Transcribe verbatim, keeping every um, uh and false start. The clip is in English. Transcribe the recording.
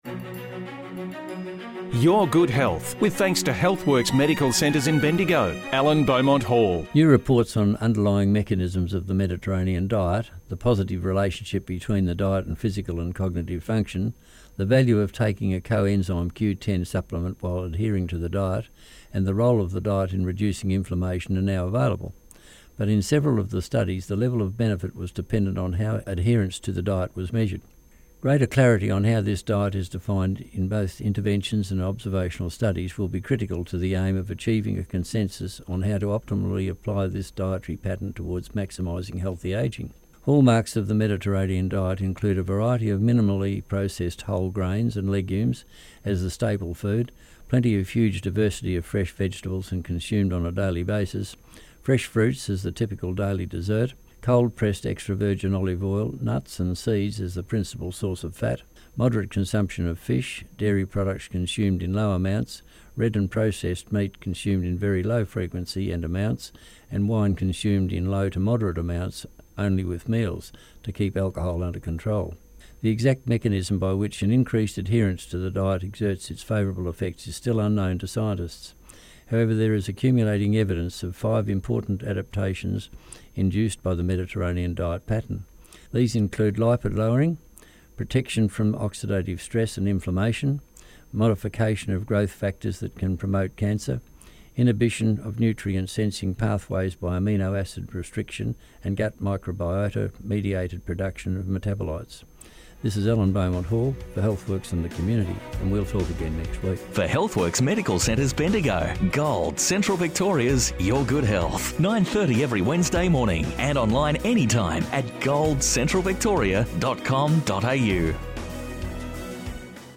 Your good health, with thanks to Healthworks Medical Centres in Bendigo. Alan Beaumont Hall. New reports on underlying mechanisms of the Mediterranean diet, the positive relationship between the diet and physical and cognitive function, the value of taking a coenzyme Q ten supplement while adhering to the diet, and the role of the diet in reducing inflammation are now available. But in several of the studies, the level of benefit was dependent on how adherence to the diet was measured. Greater clarity on how this diet is defined in both interventions and observational studies will be critical to the aim of achieving a consensus on how to optimally apply this dietary pattern towards maximising healthy ageing. Hallmarks of the Mediterranean diet include a variety of minimally processed whole grains and legumes as the staple food, plenty of huge diversity of fresh vegetables and consumed on a daily basis, fresh fruits as the typical daily dessert, cold-pressed extra virgin olive oil, nuts and seeds as the principal source of fat, moderate consumption of fish, dairy products consumed in low amounts, red and processed meat consumed in very low frequency and amounts, and wine consumed in low to moderate amounts only with meals to keep alcohol under control. The exact mechanism by which an increased adherence to the diet exerts its favourable effects is still unknown to scientists. However, there is accumulating evidence of five important adaptations induced by the Mediterranean diet pattern. These include lipid lowering, protection from oxidative stress and inflammation, modification of growth factors that can promote cancer, inhibition of nutrient-sensing pathways by amino acid restriction, and gut microbiota-mediated production of metabolites. This is Alan Beaumont Hall for Healthworks and the Community, and we'll talk again next week. For Healthworks Medical Centres Bendigo, Gold, Central Victoria's Your Good Health. nine thirty every Wednesday morning and online anytime at gold central victoria dot com dot a u.